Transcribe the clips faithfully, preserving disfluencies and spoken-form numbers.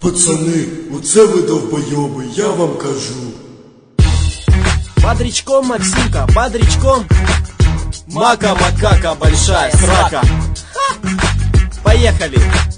Пацани, оце ви довбойоби, я вам кажу. Бодрячком, Максимка, бодрячком. Мака, макака, большая срака. Поехали.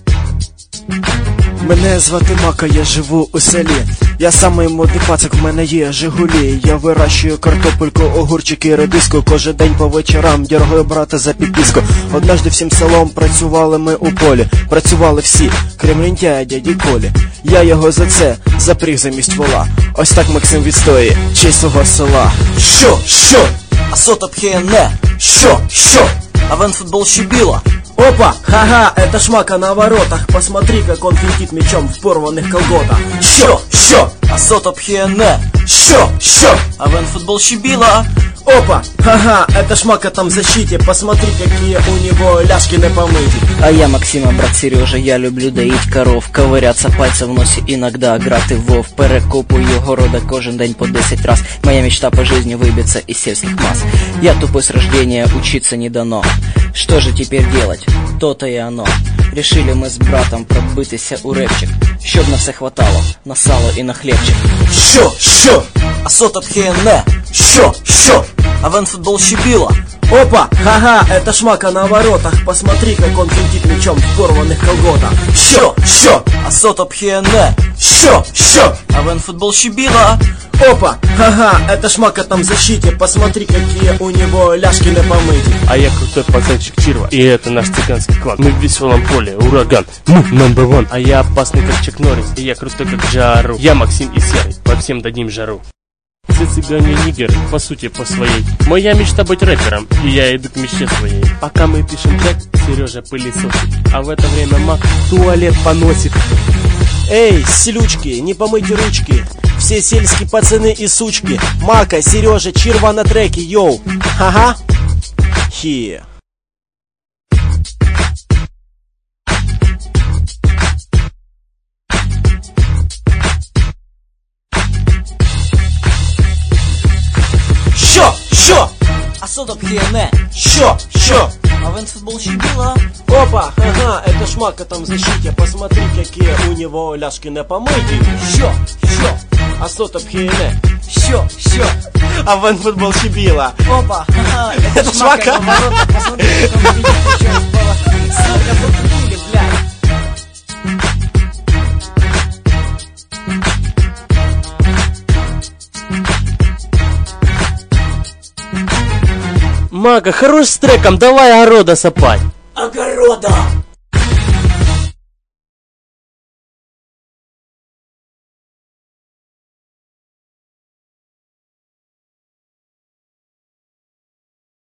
Мене звати Мака, я живу у селі. Я самий модний пацик, в мене є Жигулі. Я вирощую картопельку, огурчики, редиску. Кожен день по вечорам дергаю брата за підписку. Однажды всім селом працювали ми у полі. Працювали всі, крім лентяя дяді Колі. Я його за це запріг замість вола. Ось так Максим відстоює честь свого села. Що, що? А сота пхене? Що, що? А вен футбол щебіла? Опа, ха-ха, это Шмака на воротах. Посмотри, как он финтит мячом в порванных колготах. Що, що? А сота пхене? Що, що? А вен футбол щебіла? Опа, ха-ха, это Шмака там в защите. Посмотри, какие у него ляжки на помыте. А я Максима, брат Сережа, я люблю доить коров, ковыряться пальцем в носе, иногда грати в вов. Перекопую города кожен день по десять раз. Моя мечта по жизни выбиться из сельских масс. Я тупой с рождения, учиться не дано. Что же теперь делать? То-то и оно. Решили мы с братом пробитися у репчик, щоб на все хватало, на сало и на хлебчик. Що, що? А сота пхене? Що, що? А вен футбол щебіла? Опа, ха-ха, это Шмака на воротах. Посмотри, как он финтит мячом в порванных колготах. Що, що? А сота пхене? Що, що? А вен футбол щебіла? Опа, ха-ха, это Шмака там в защите. Посмотри, какие у него ляжки на помыте. А я крутой пацанчик Чирва, и это наш цыганский клан. Мы в веселом поле, ураган, мы number one. А я опасный как Чак Норрис, и я крутой как Джару. Я Максим и Серый, по всем дадим жару. Все цыгане нигеры, по сути по своей. Моя мечта быть рэпером, и я иду к мечте своей. Пока мы пишем трек, Сережа пылесосит, а в это время Мак туалет поносит. Эй, селючки, не помыть ручки. Все сельские пацаны и сучки. Мака, Сережа, Чирва на треке, йоу. Ха-ха. Хе. Що, що? А сота пхене? Що, що? А вен футбол щебіла? Опа, ага, это Шмака там в защите. Посмотри, какие у него ляжки на помыте. Що, що? А сота пхене? Що, що? А вен футбол щебіла. Опа, ха-ха, это, Это Шмака Шмака. на воротах. Посмотри, как он финтит мячом в порванных. Сука, заткнули, блядь. Мага, хорош с треком, давай огорода сапать. Огорода!